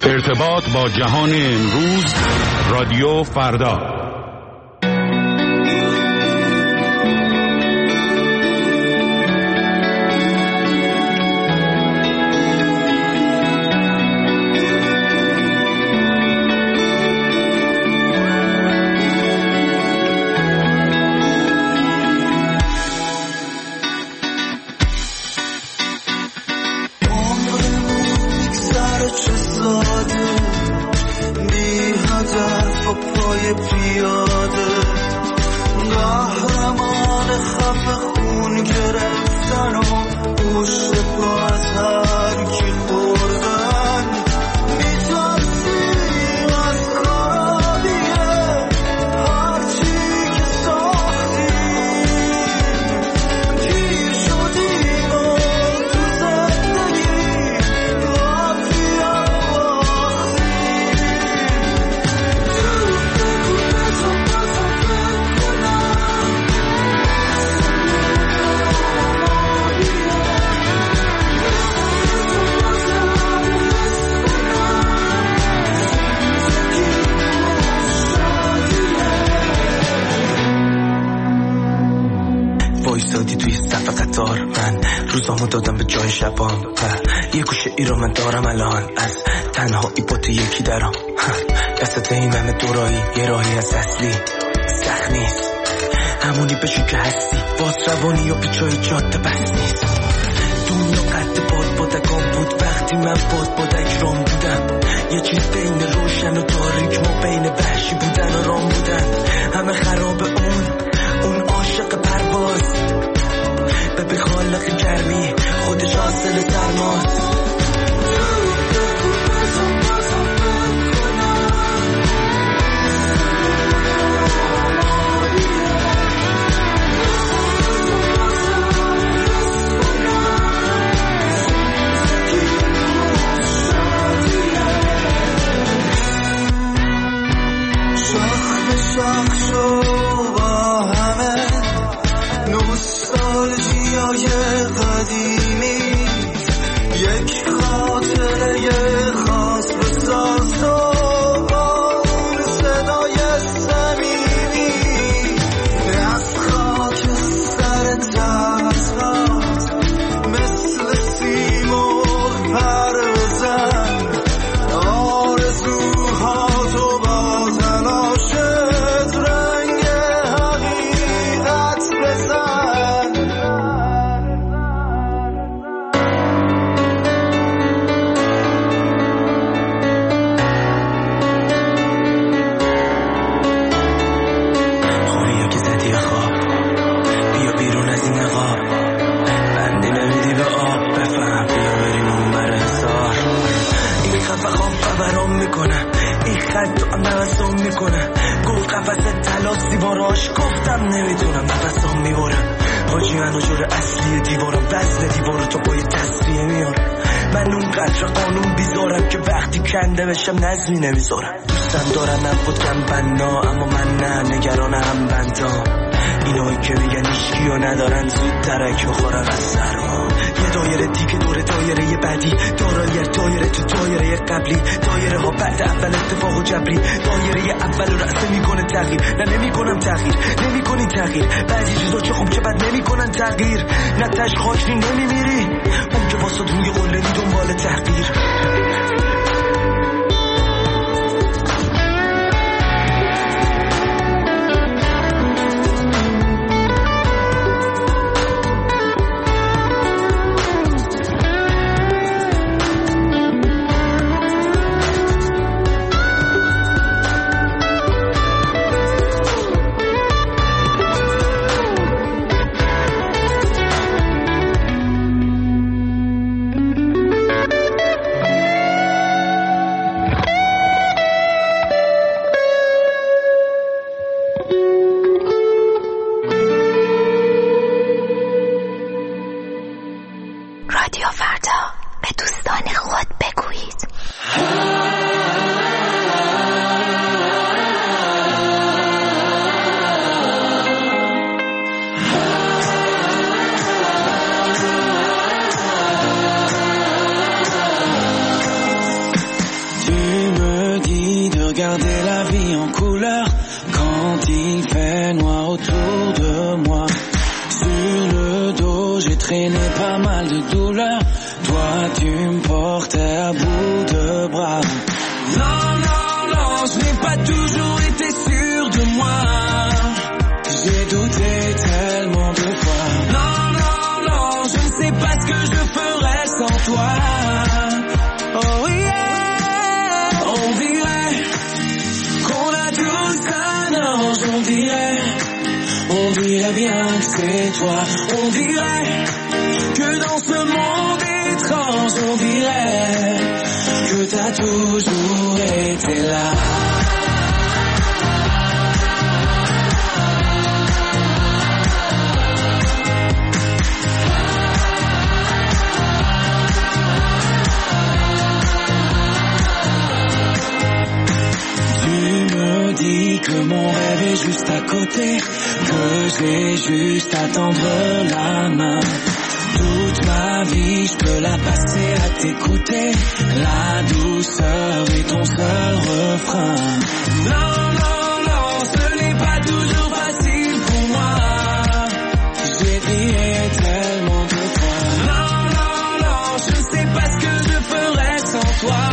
ارتباط با جهان امروز، رادیو فردا. دادم به جای شبام یه گوشه ای رو من دارم الان از تنهایی با تو یکی درام دستت این همه دورایی یه راهی از اصلی سخت نیست همونی بشی که هستی باز روانی و پیچای جاده بس نیست دنیا قد بادگان بود وقتی من بادک رام بودم یه چیز بین روشن و تاریک ما بین وحشی بودن و رام بودن همه خراب اون عاشق پرواز به خالق گرمی خودش حاصل سرماست شاخ شو با همه نوستالژیای قدیمی یک خاطره خاص بساز با اون صدای صمیمی از خاک سر تسخات مثل سیمرغ پروزن آرزوها تو با تلاشت رنگ حقیقت بزن خوریا که زدی خواب بیا بیرون از این نقاب بندی نمیدی به آب بفهم بیا بریم اون بر حسار این خفه خواب خبرام میکنه این خط تو هم نوستم میکنه گفت قفص تلاسی باراش گفتم نمیتونم نفسم میبرم حاجی من جور اصلی دیوارم وزن دیوارو تو پای تصفیه میارم من اون قدر قانون بیزارم که وقتی کنده بشم نظمی نمیذارم دوستم دارم نبود کم بنا اما من نه نگران هم بندام اینایی که میگن ایشکی و ندارن زود ترک بخورن از سرما یه دایره دیگه دور دایره بعدی دایره تو دایره قبلی دایره ها بعد اول اتفاق و جبری دایره اول رأسه میکنه تغییر نه نمیکنم تغییر نمیکنی تغییر بعضی چیزا چه خوب که بد نمیکنن تغییر نه تش خاکی نمیمیری اون که واسه روی قلبی دنبال تغییر regarder la vie en couleur quand il fait noir autour de moi. Sur le dos, j'ai traîné pas mal de douleurs. Toi, tu me portais à bout de bras. Non, non, non, je n'ai pas toujours été sûr de moi. J'ai douté tellement de toi. Non, non, non, je ne sais pas ce que je ferais sans toi. Oh yeah, on dirait qu'on a tous un ange, on dirait bien que c'est toi. On dirait que dans ce monde étrange, on dirait que t'as toujours été là. Dis que mon rêve est juste à côté, que j'ai juste à tendre la main. Toute ma vie, je peux la passer à t'écouter. La douceur est ton seul refrain. Non, non, non, ce n'est pas toujours facile pour moi. J'ai prié tellement de toi. Non, non, non, je ne sais pas ce que je ferais sans toi.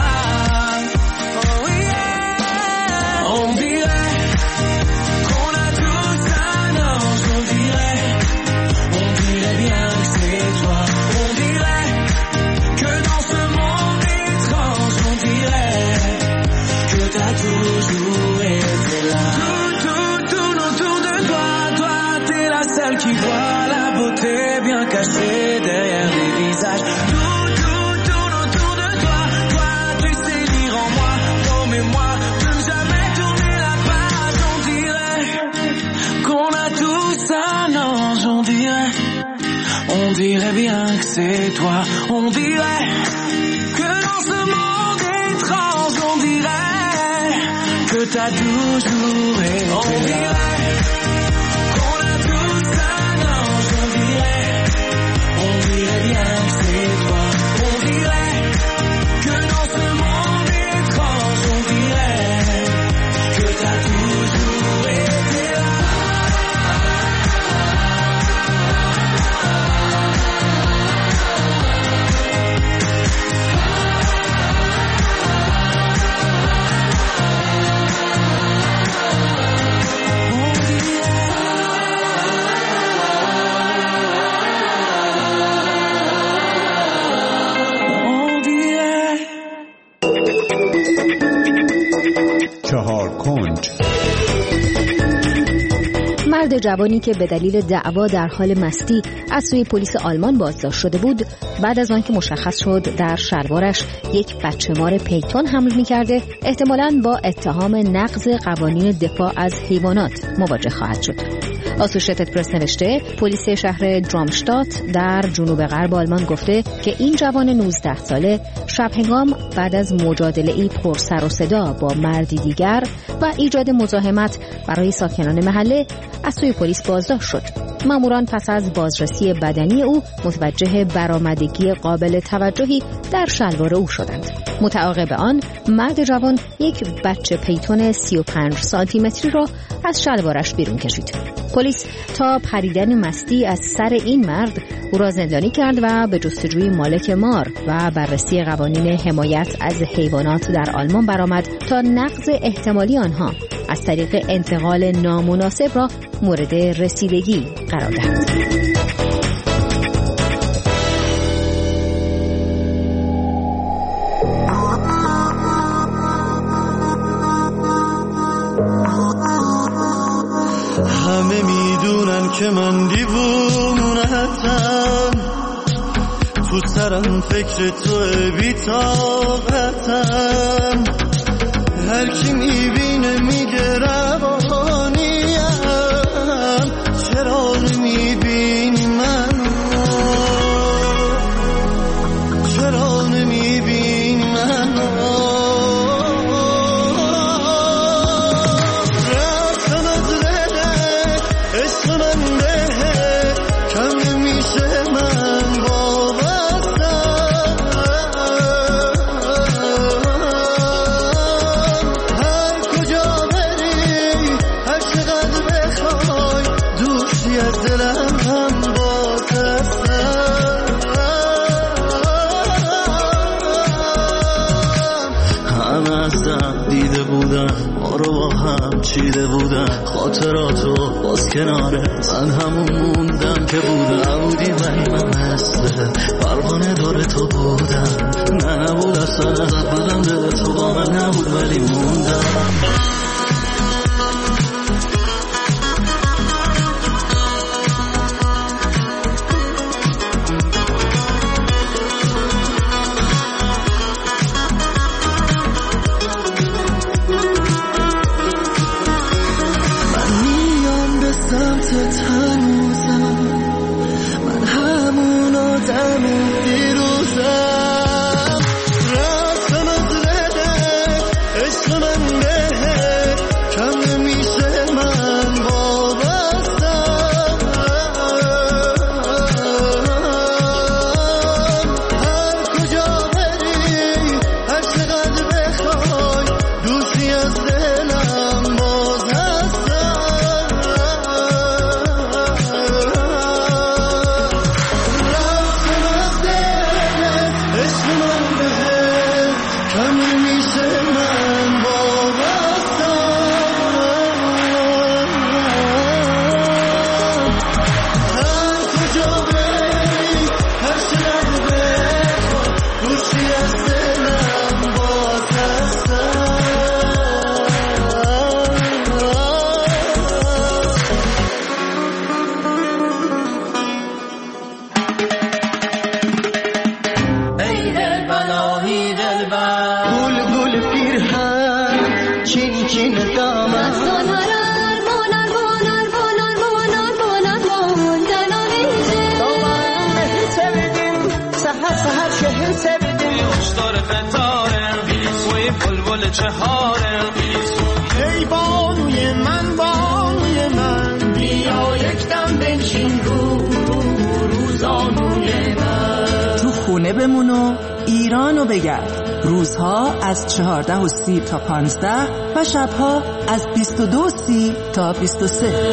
Toujours été là. Tout autour de toi, toi t'es la seule qui voit la beauté bien cachée derrière les visages. Tout autour de toi, toi tu sais lire en moi, promets-moi de ne jamais tourner la page. On dirait qu'on a tous un ange, on dirait bien que c'est toi. On dirait que dans ce monde étrange, on dirait que t'as toujours été là. On dirait qu'on a tous un ange. On dirait bien que c'est toi. On dirait que dans ce monde étrange, on dirait que t'as toujours été là. مرد جوانی که به دلیل دعوا در حال مستی از سوی پلیس آلمان بازداشت شده بود، بعد از آنکه مشخص شد در شلوارش یک بچه‌مار پیتون حمل می‌کرده، احتمالاً با اتهام نقض قوانین دفاع از حیوانات مواجه خواهد شد. آسوشیتد پرس نوشته پلیس شهر درامشتات در جنوب غرب آلمان گفته که این جوان 19 ساله شب هنگام بعد از مجادله‌ای پر سر و صدا با مردی دیگر و ایجاد مزاحمت برای ساکنان محله از سوی پلیس بازداشت شد. ماموران پس از بازرسی بدنی او متوجه برآمدگی قابل توجهی در شلوار او شدند. متعاقب آن مرد جوان یک بچه پیتون 35 سانتی متری را از شلوارش بیرون کشید. پلیس تا پریدن مستی از سر این مرد او را زندانی کرد و به جستجوی مالک مار و بررسی قوانین حمایت از حیوانات در آلمان برآمد تا نقض احتمالی آنها از طریق انتقال نامناسب را مورد رسیدگی قرار دهد. همه میدونن که من دیوونتم، تو سرم فکر تو بی‌طاقتم، هر کی میبینه میگه روانیم، چرا نمیبینی منو، چرا نمیبینی منو، رفتم از رده عشق من بهه، کم نمیشه من وابستم، هر ازم دیده بودن، ما رو با هم چیده بودن، خاطراتو باز کنارت من همون موندم که بودم. نبودی ولی من مثل پروانه داره تو بودم، نه نبود اصلا ازت بدم، دل تو با من نبود ولی موندم. ای بانوی من بیا یکدم بنشین روزانوی من. تو خونه بمون و ایرانو بگرد. روزها از 14:30 تا 15 و شبها از 22:30 تا 23.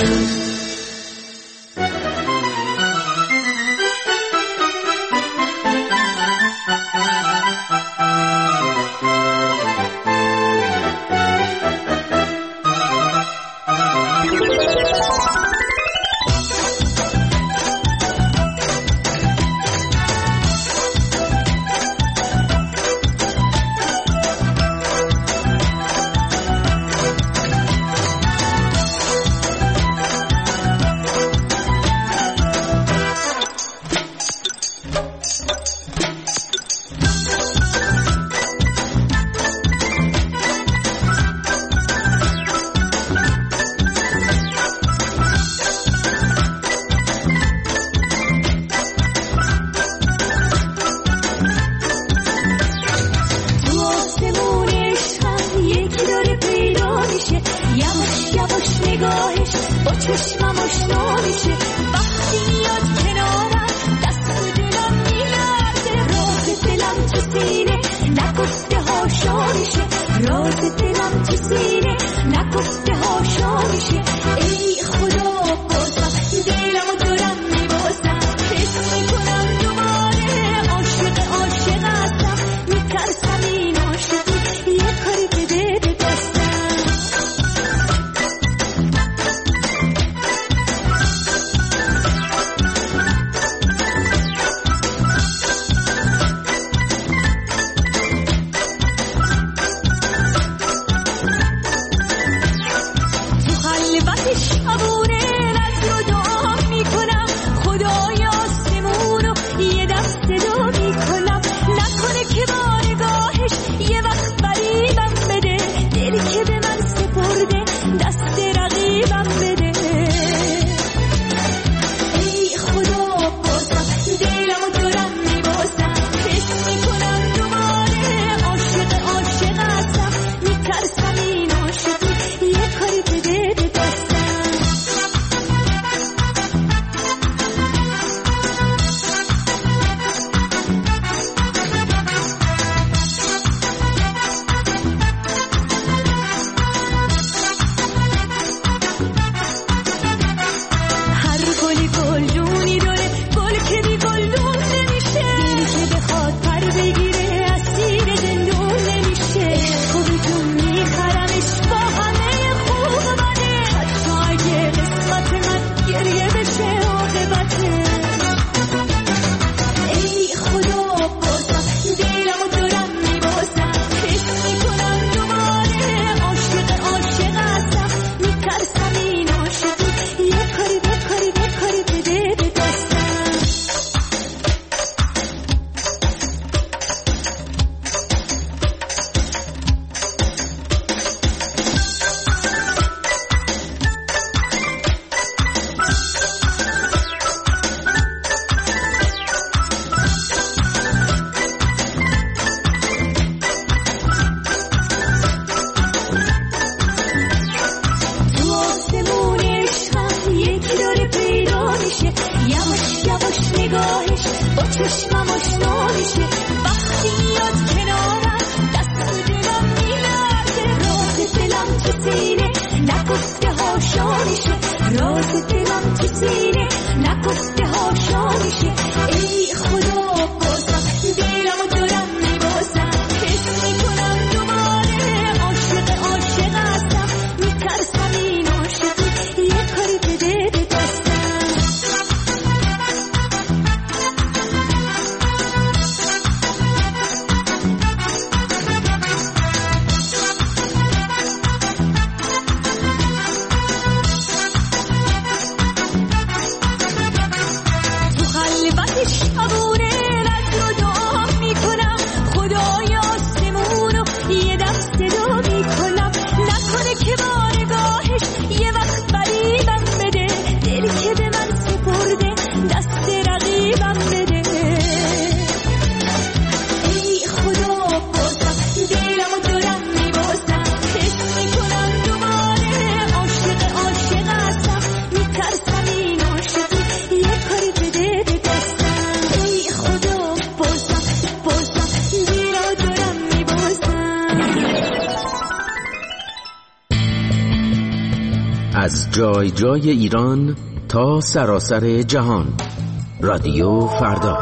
از جای جای ایران تا سراسر جهان. رادیو فردا.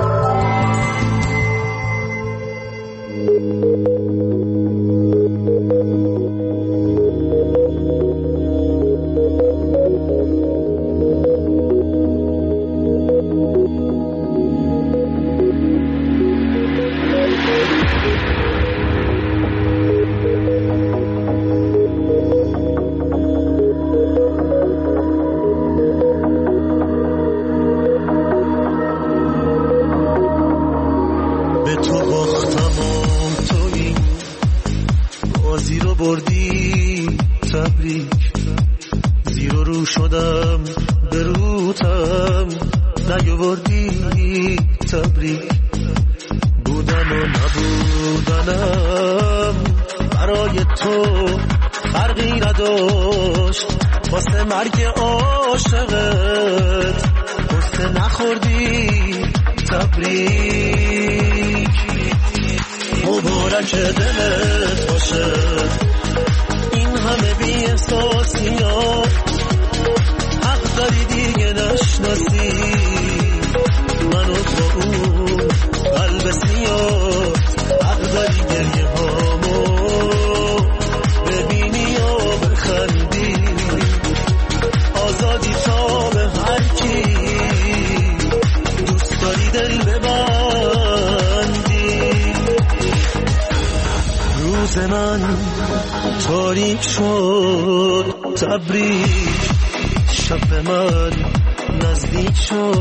تاریک شد تبریک، شب من نزدیک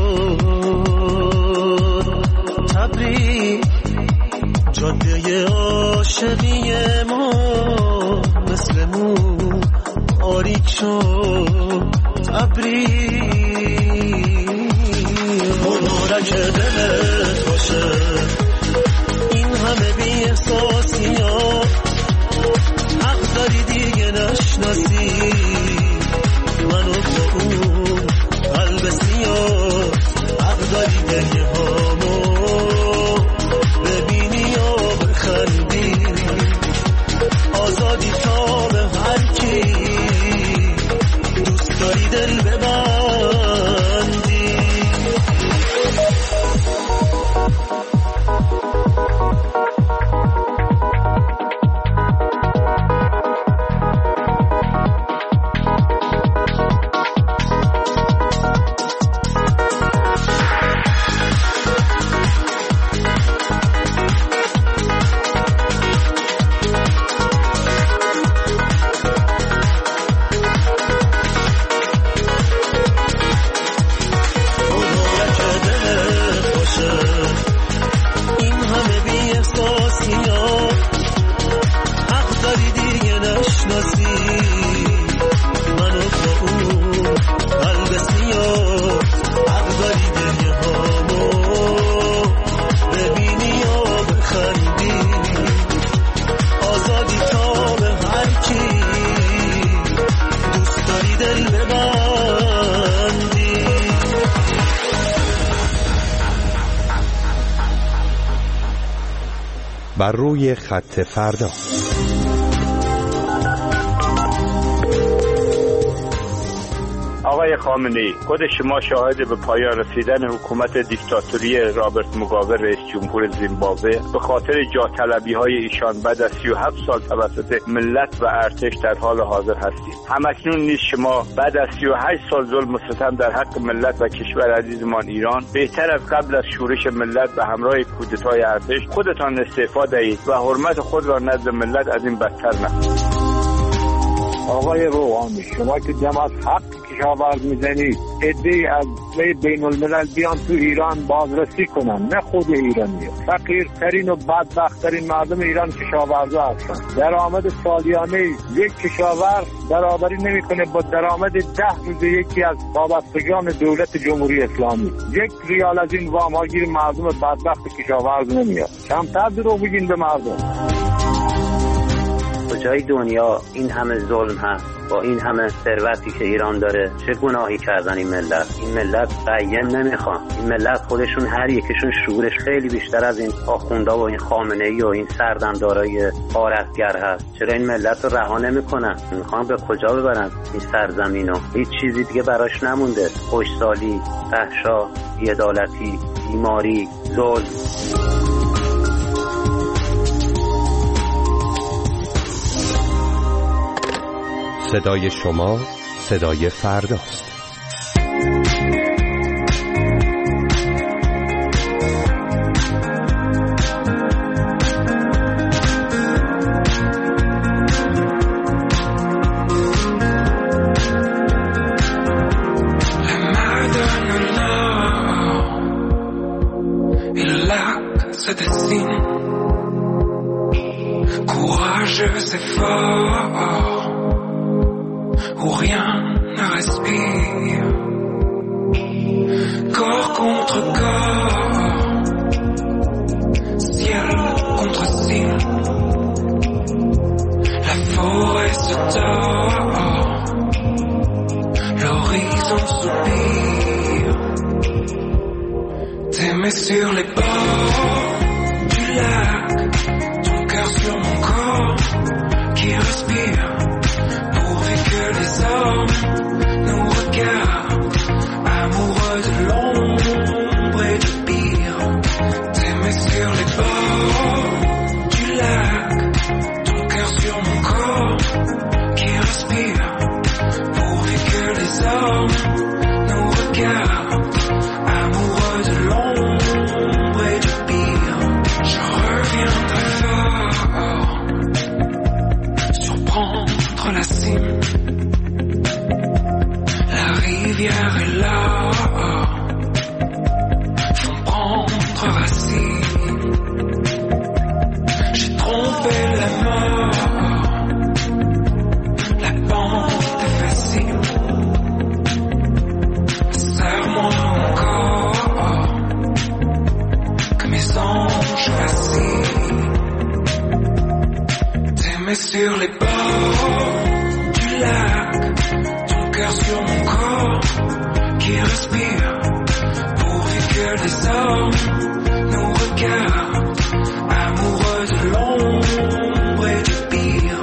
شد تبریک، جاده عاشقی ما مثل مو تاریک شد تبریک. مبارک دلت باشه این همه بی احساسی ها، حق داری دیگه نشناسی منو با اون قلب سیاه، حق داری گریه هامو ببینی یا بخندی، آزادی تا به هر کی دوست داری دل ببندی. بر روی خط فردا. آقای خامنه‌ای، خود شما شاهد به پایان رسیدن حکومت دیکتاتوری رابرت موگابه رئیس جمهور زیمبابوه به خاطر جاه طلبی‌های ایشان بعد از 37 سال توسط ملت و ارتش در حال حاضر هستید. همکنون نیز شما بعد از 38 سال ظلم و ستم در حق ملت و کشور عزیزمان ایران، بهتر از قبل از شورش ملت و همراه کودتای ارتش خودتان استعفا دهید و حرمت خود را نزد ملت از این بدتر نکنید. آقای روحانی، شما که جماعت حق کشاورز میزنید، عده‌ای از بین الملل بیان تو ایران بازرسی کنن، نه خود ایرانی. فقیرترین و بدبختترین مردم ایران کشاورزا هستن. درآمد سالیانه یک کشاورز برابری نمیکنه با درآمد 10 روز یکی از وابستگان دولت جمهوری اسلامی. 1 ریال از این وام‌هاگیر مردم بدبخت کشاورز نمیاد. کمتر دروغ بگین به مردم. کجای دنیا این همه ظلم هست؟ با این همه ثروتی که ایران داره چه گناهی کردن این ملت قیم نمیخوان. این ملت خودشون هر یکیشون شعورش خیلی بیشتر از این آخوندا و این خامنه‌ای و این سردمدارای غارتگر هست. چرا این ملت رو رها نمیکنن؟ میخوان به کجا ببرن این سرزمینو؟ هیچ چیزی دیگه براش نمونده. خوشسالی، فحشا، بی‌عدالتی، بیماری، ظلم. صدای شما صدای فرداست. Sur les bords du lac, ton cœur sur mon corps qui respire, pourvu que les hommes nous regardent, amoureux de l'ombre et du pire. T'aimer sur les bords du lac, ton cœur sur mon corps qui respire, pourvu que les hommes nous regardent, amoureux de l'ombre. La cime, la rivière est là, font prendre racine. J'ai trompé la mort, la pente est facile. Serre-moi encore, que mes anges vacillent. T'aimer sur les bords du lac, ton cœur sur mon corps qui respire, pourvu que les hommes nous regardent, amoureux de l'ombre et du pire.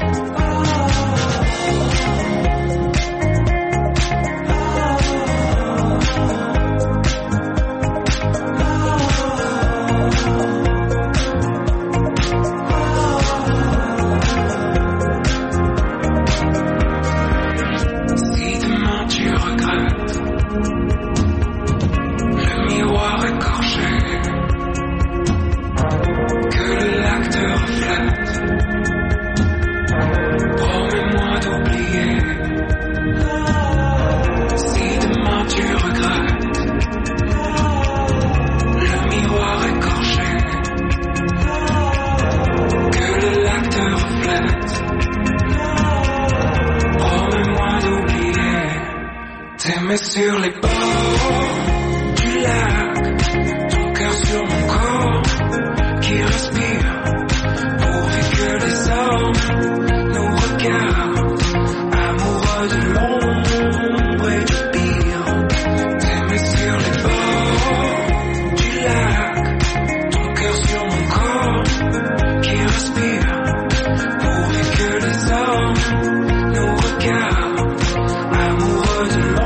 Sur les bords du lac, ton cœur sur mon corps qui respire, pourvu que les hommes nous regardent, amoureux de l'ombre et du pire. T'aimer sur les bords du lac, ton cœur sur mon corps qui respire, pourvu que les hommes nous regardent, amoureux de l'ombre.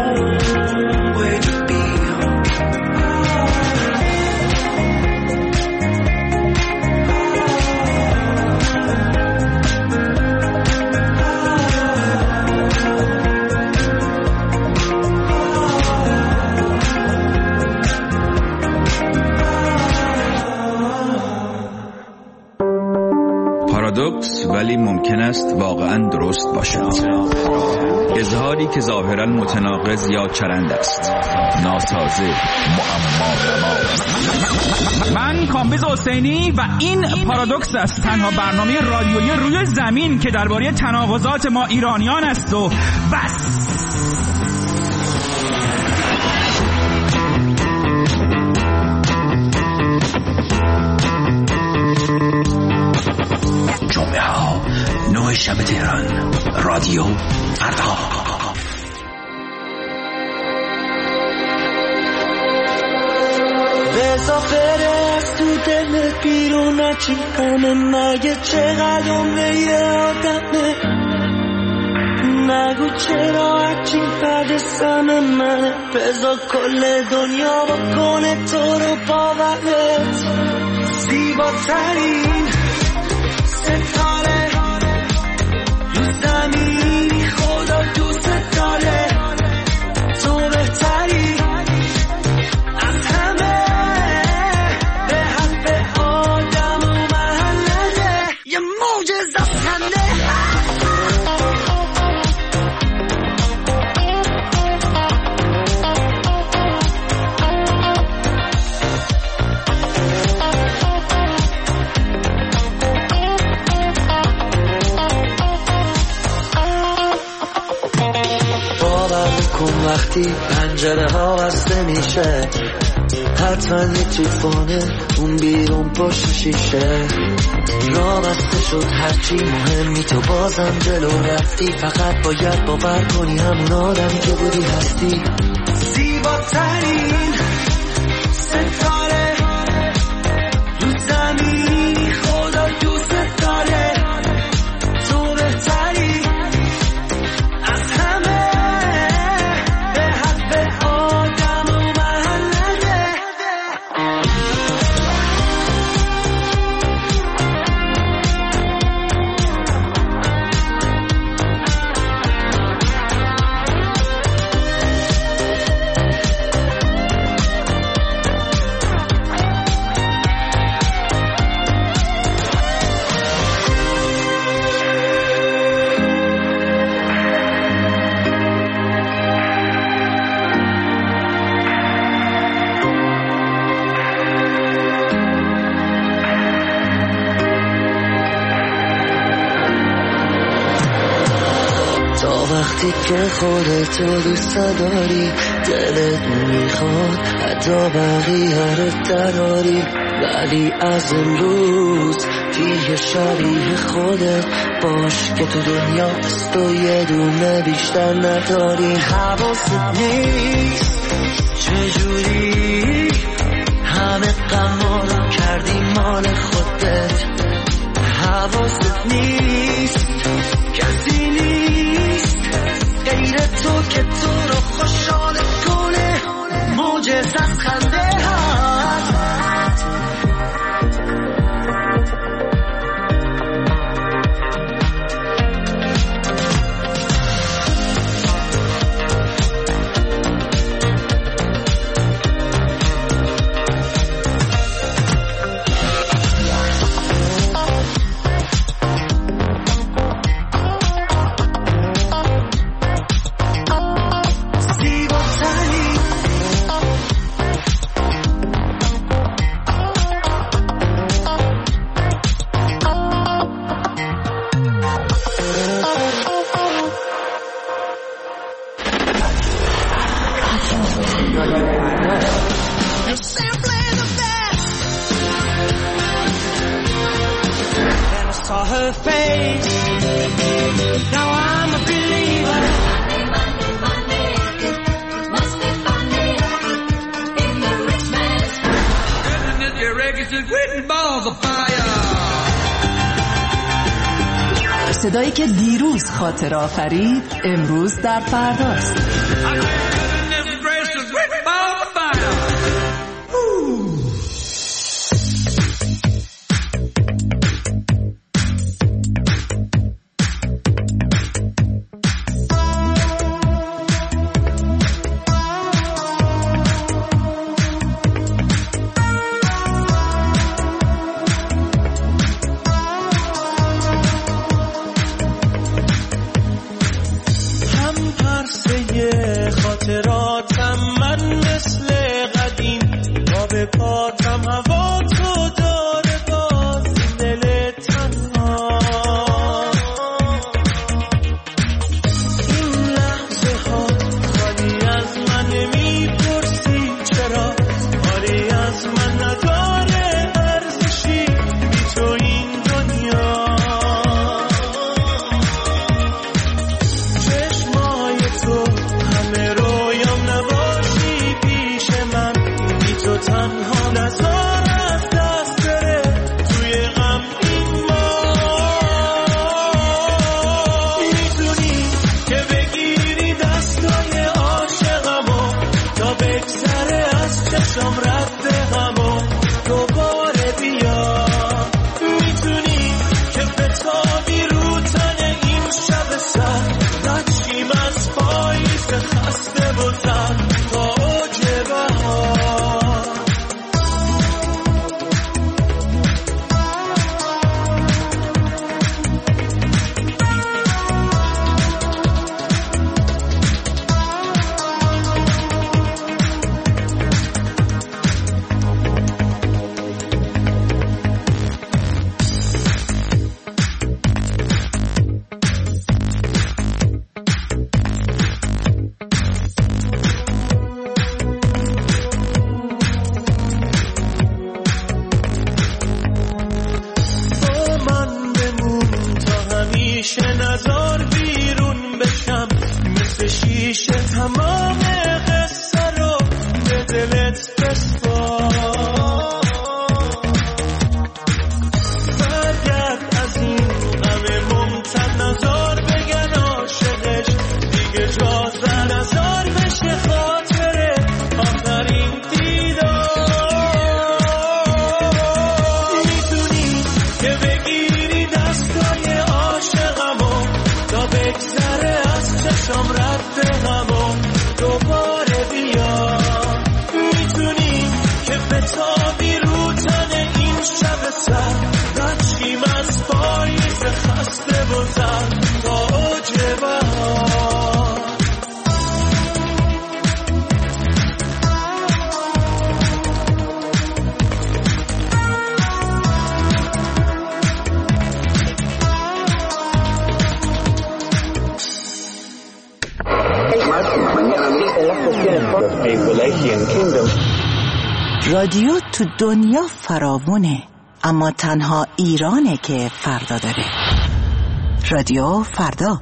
پارادوکس ولی ممکن است واقعا درست باشد. اظهاری که ظاهرا متناقض یا چرند است، ناسازه، معما. من کامبیز حسینی و این پارادوکس است، تنها برنامه رادیویی روی زمین که درباره تناقضات ما ایرانیان است و بس. 9 شب تهران. رادیو فردا. بزا فرست تو دلت بیرون نچی کنه، مگه چقدر عمره یه آدمه، نگو چرا هرچی فرد سم منه، بزا کل دنیا بکنه تو رو باورت، زیباترین ستاره رو زمین خدا دوست داره، تو بهتری از همه، به حرف آدم و محله، یه معجزه خنده. وقتی پنجره ها بسته میشه، حتما یه توفانه اون بیرون پشت شیشه، راه بسته شد هرچی مهمی تو بازم جلو رفتی، فقط باید باور کنی همون آدمی که بودی هستی، زیباترین ستاره رو زمین خدا دوست داره، تو بهتری از همه، وقتی که خودتو دوست داری، دلت میخواد حتی بقیه رو دراری، ولی از امروز دیگه شبیه خودت باش که تو دنیا است و یه دونه بیشتر نداری، حواست نیست چجوری همه غم‌ها رو کردی مال خودت، حواست نیست کسی نیست غیر تو که تو رو خوشحال کنه، معجزه از خنده هست. صدایی که دیروز خاطر آفرید امروز در فرداست. تمام قصه رو به دلت بسپار. برگرد از این غم ممتد نزار بگن عاشقش دیگه جازه نزار بشه خاطره آخرین دیدار. میدونی که بگیری دستای عاشقمو تا بگذره از چشم رد غمو دوباره بیا. میدونی که بتابی رو تن این شب سر بچیم از پاییز خسته بزن تا اوج بهار. رادیو تو دنیا فراوونه، اما تنها ایرانه که فردا داره. رادیو فردا.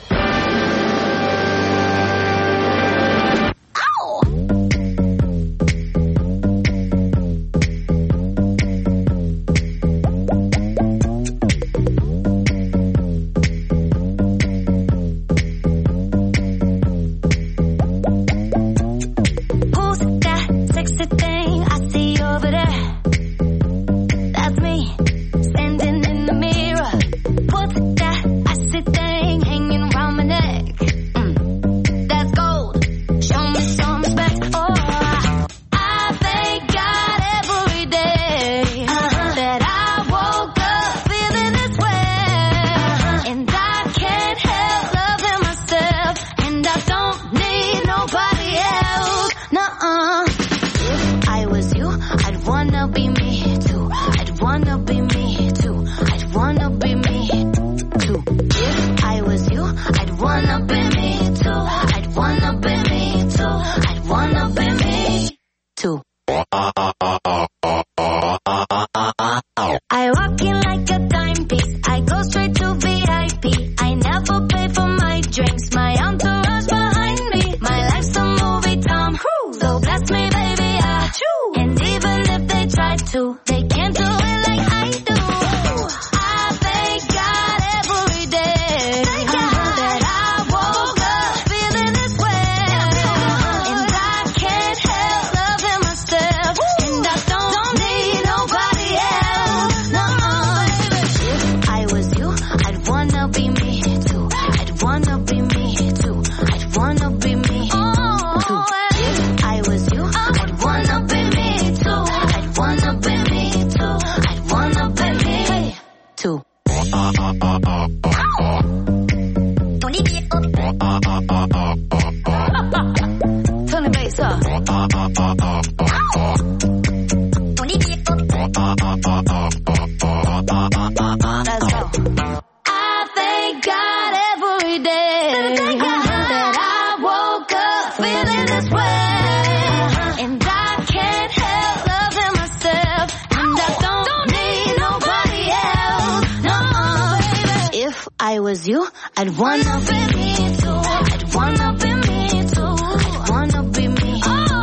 I was you, I'd wanna be me too. I'd wanna be me too. I'd wanna be me.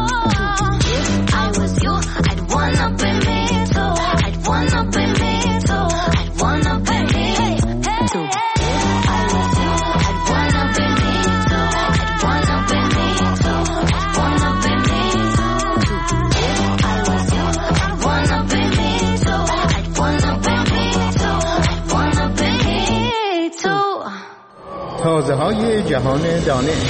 If I was you, I'd wanna be me too. I'd wanna be me too. I'd wanna be me too. If I was you, I'd wanna be me too. I'd wanna be me too. I'd wanna be me too. If I was you, I'd wanna be me too. I'd wanna be me too. I'd wanna be me too. تازه های جهان دانش.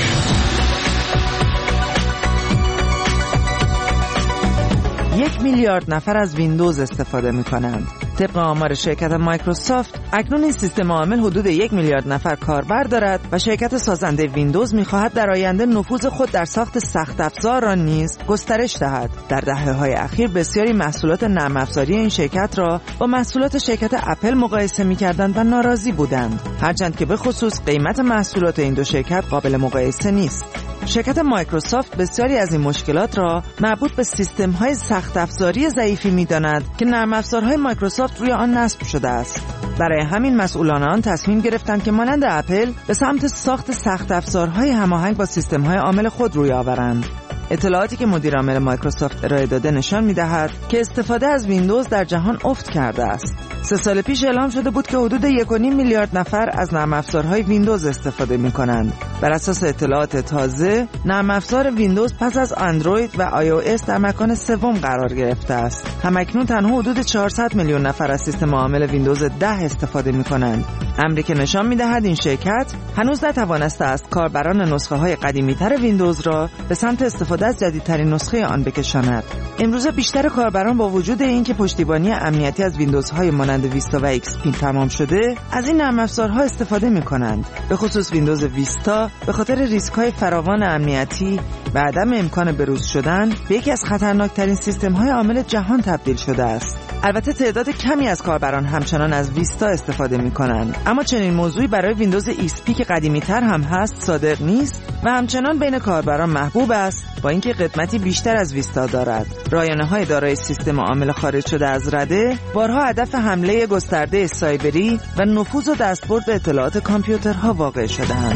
یک میلیارد نفر از ویندوز استفاده می کنند. طبق آمار شرکت مایکروسافت اکنون این سیستم عامل حدود 1 میلیارد نفر کاربر دارد و شرکت سازنده ویندوز می‌خواهد در آینده نفوذ خود در ساخت سخت افزار را نیز گسترش دهد. در دهه‌های اخیر بسیاری محصولات نرم افزاری این شرکت را با محصولات شرکت اپل مقایسه می‌کردند و ناراضی بودند، هرچند که به خصوص قیمت محصولات این دو شرکت قابل مقایسه نیست. شرکت مایکروسافت بسیاری از این مشکلات را مربوط به سیستم‌های سخت افزاری ضعیفی می‌داند که نرم افزارهای مایکروسافت روی آن نصب شده است. برای همین مسئولان آن تصمیم گرفتند که مانند اپل به سمت ساخت سخت افزارهای هماهنگ با سیستم‌های عامل خود روی آورند. اطلاعاتی که مدیر عامل مایکروسافت ارائه داده نشان می‌دهد که استفاده از ویندوز در جهان افت کرده است. 3 سال پیش اعلام شده بود که حدود 1.5 میلیارد نفر از نرم افزارهای ویندوز استفاده می‌کنند. بر اساس اطلاعات تازه، نرم افزار ویندوز پس از اندروید و iOS در مکان سوم قرار گرفته است. همکنون تنها حدود 400 میلیون نفر از سیستم عامل ویندوز 10 استفاده می‌کنند. امری که نشان می‌دهد این شرکت هنوز نتوانسته است کاربران نسخه‌های قدیمی‌تر ویندوز را به سمت استفاده از جدیدترین نسخه آن بکشاند. امروزه بیشتر کاربران با وجود اینکه پشتیبانی امنیتی از ویندوزهای مانند ویستا و ایکسپی تمام شده، از این نرم افزارها استفاده می‌کنند. به خصوص ویندوز ویستا به خاطر ریسک‌های فراوان امنیتی و عدم امکان بروز شدن به یکی از خطرناکترین سیستم‌های عامل جهان تبدیل شده است. البته تعداد کمی از کاربران همچنان از ویستا استفاده می‌کنند، اما چنین موضوعی برای ویندوز ایکسپی که قدیمی‌تر هم هست صادق نیست و همچنان بین کاربران محبوب است، با اینکه قدمتی بیشتر از ویستا دارد. رایانه‌های دارای سیستم عامل خارج شده از رده بارها هدف حمله گسترده سایبری و نفوذ و دستبرد به اطلاعات کامپیوترها واقع شده‌اند.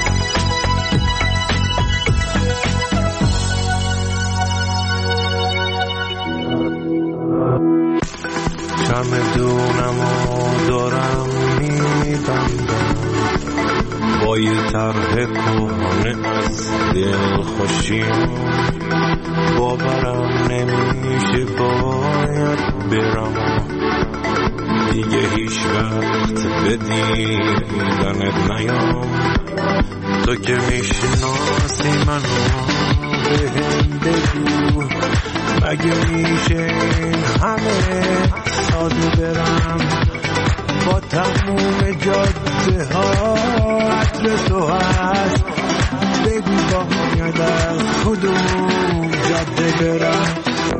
چمدونمو دارم میبندم با یه طرح کهنه از دل خوشیم، باورم نمیشه باید برم دیگه هیچ وقت به دیدنت نیام. تو که میشناسی منو بهم بگو، مگه میشه همه ساده برم با تموم جاده ها عطر تو هست، بگو باید از کدوم جاده برم.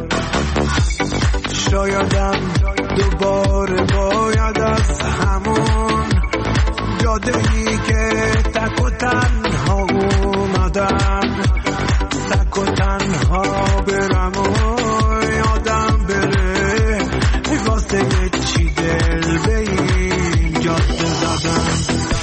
شایدم دوباره باید از همون جاده‌ای که تک و تنها اومدم تک و تنها برم و یادم بره واسه چی دل به این جاده زدم.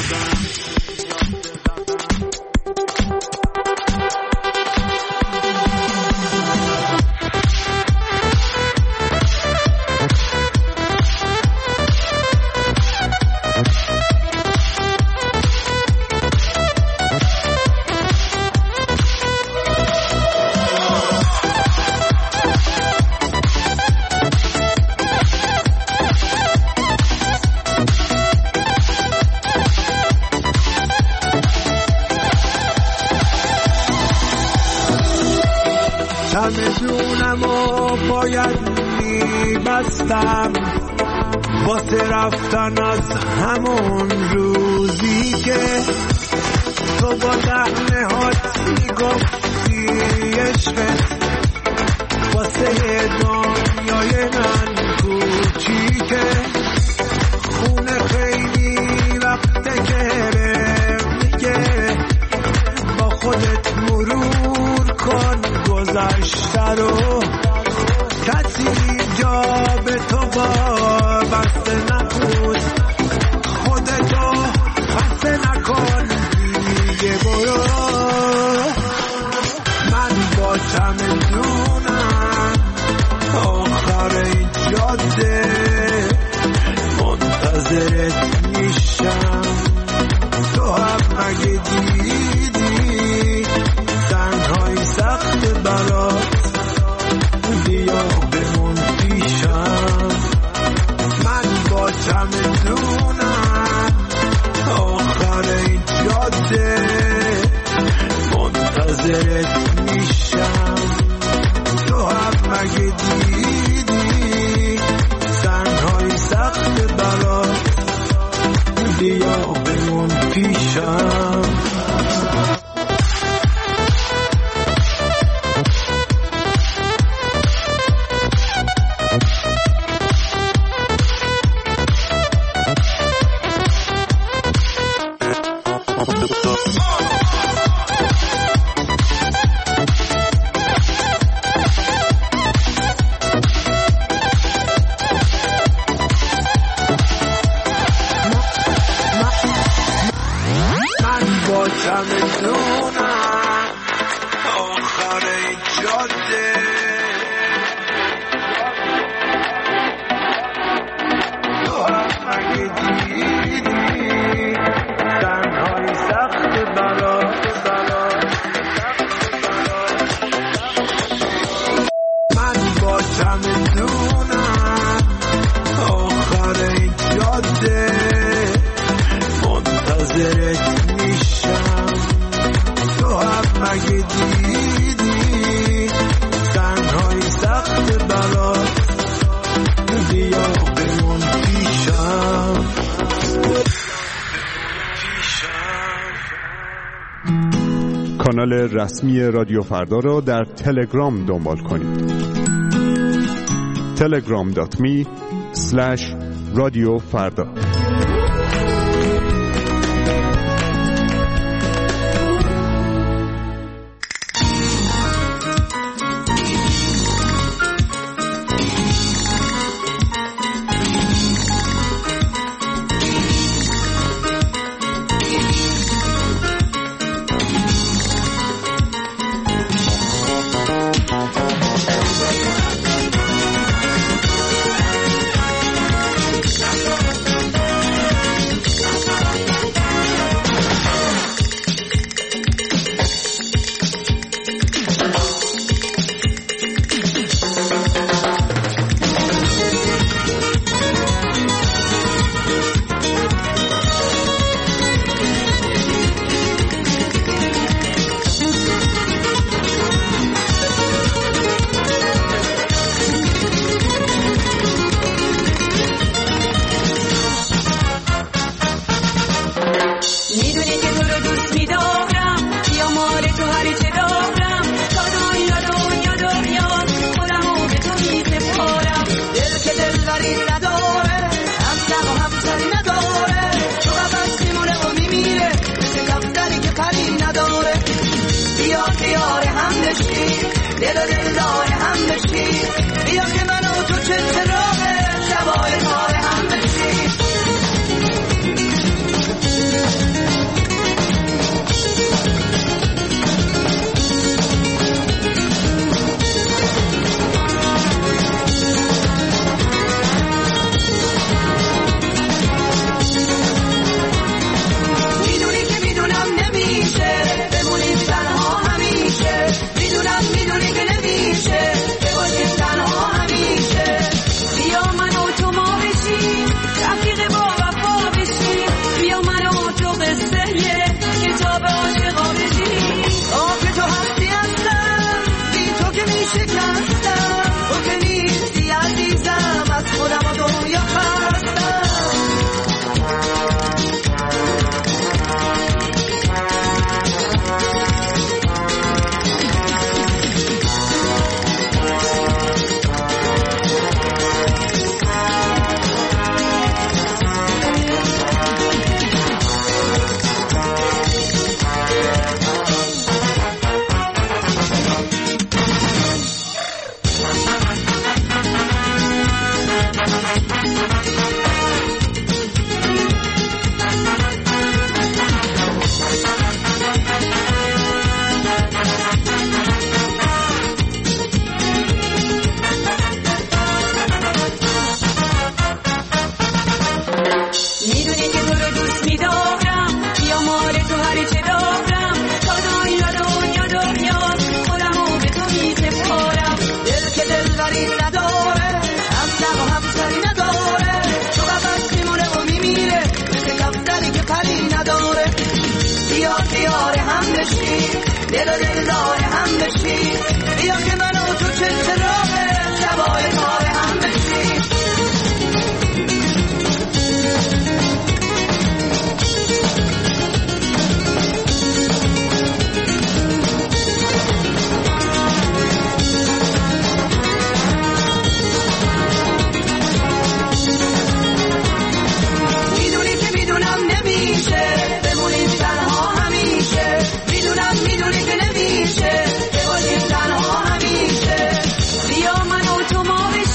چمدونمو باید میبستم واسه رفتن از همون روزی که تو با لحن هات میگفتی عشقت واسه دنیای من کوچیکه. خونه خیلی وقته که میگه با خودت مرور کن گذشته رو، کسی جا به تو وابسته نبود، خودتو خسته نکن دیگه برو. من با چمدونم آخر این جاده منتظرت میشم، تو هم مگه دیدی تنهایی سخت برات، بیا بمون پیشم. من با چمدونم آخر این جاده منتظرت میشم، تو هم مگه دیدی تنهایی سخت برات، بیا بمون پیشم. چمدونم آخر این جاده تو هم مگه دیدی تنهای سخت بلا من با چمدونم آخر این جاده منتظرت میشم تو هم مگه دیدی تنهای سخت بلا بیا بمون پیشم کانال رسمی رادیو فردا را در تلگرام دنبال کنید. telegram.me/رادیو فردا. میدونی که نمیشه بمونیم تنها همیشه بیا من و تو ما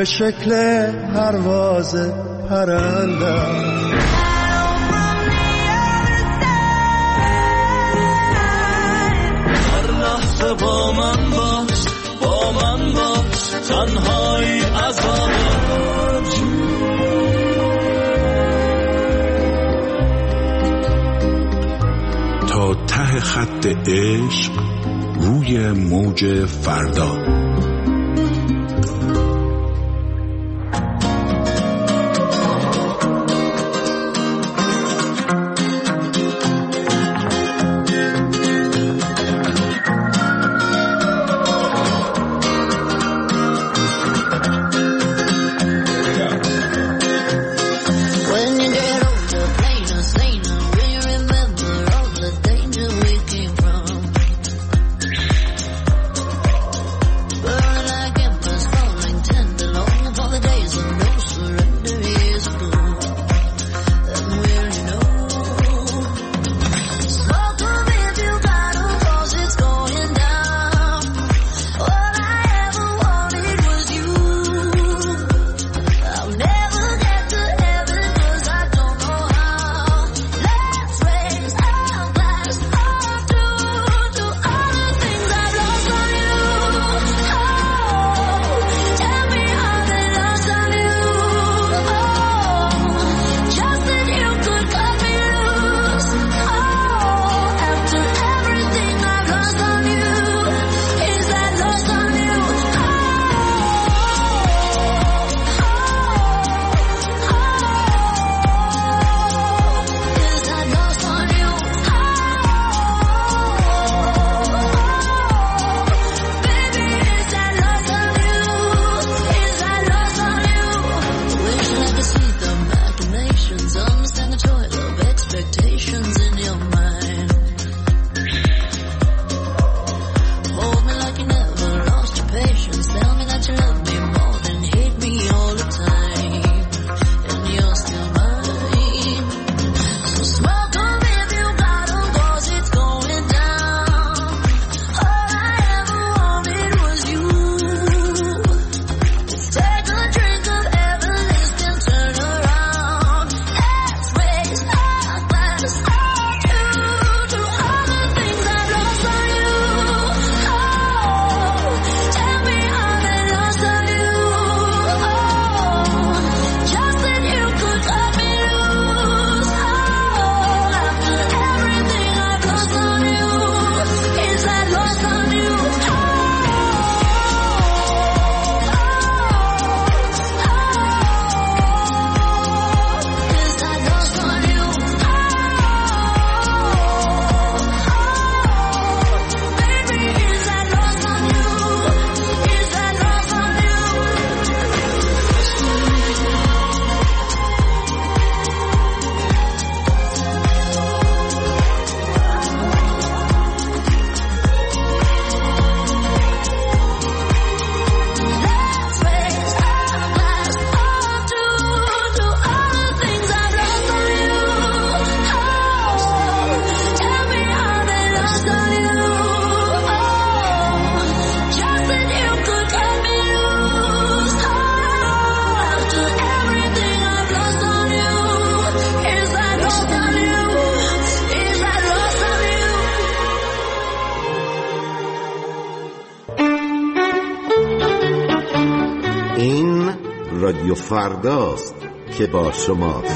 به شکل پرواز پرندم. هر لحظه با من باش، با من باش، تنهایی عذابم. تا ته خط عشق روی موج فردا. رادیو فرداست که با شماست.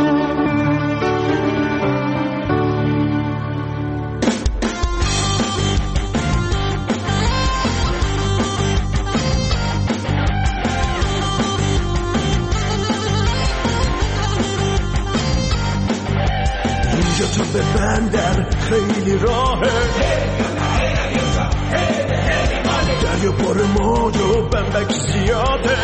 اینجا تو به بندر خیلی راهه، دریا پر موج و بمبک زیاده.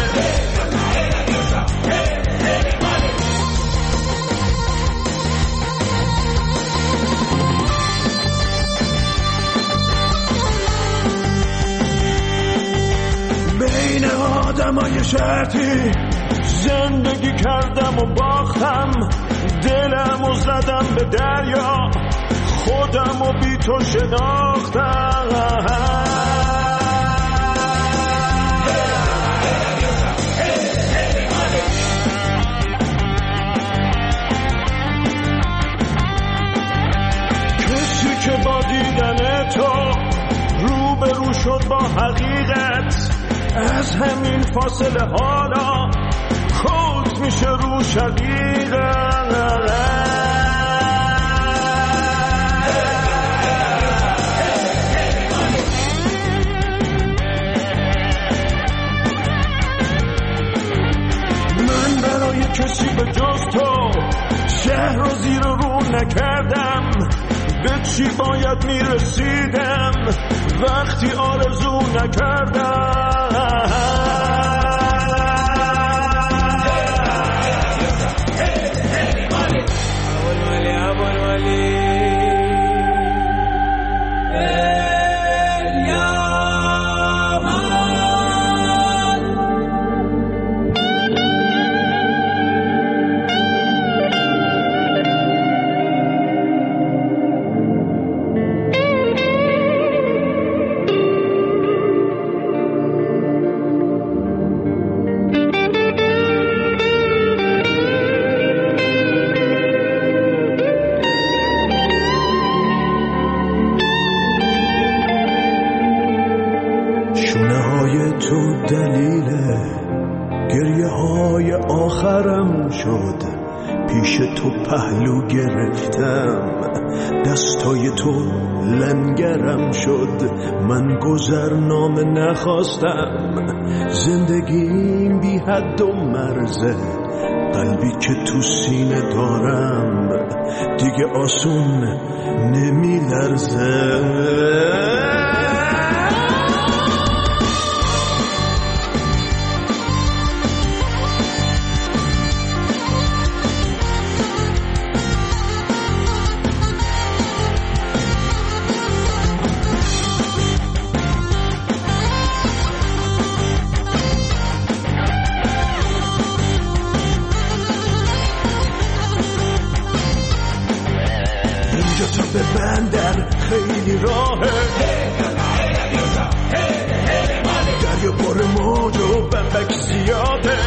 بین آدمای شرطی زندگی کردم و باختم، دلم و زدم به دریا، خودم و بی تو شناختم. دلت از همین فاصله حالا خود میشه رو شقیقت. کسی به جز تو شهر رو زیر رو نکردم، به چی باید میرسیدم وقتی آرزو نکردم. پیش تو پهلو گرفتم، دستای تو لنگرم شد، من گذرنامه نخواستم، زندگیم بی حد و مرزه، قلبی که تو سینه دارم دیگه آسون نمی لرزه. خیلی راهه دریا پر موج و بمبک زیاده،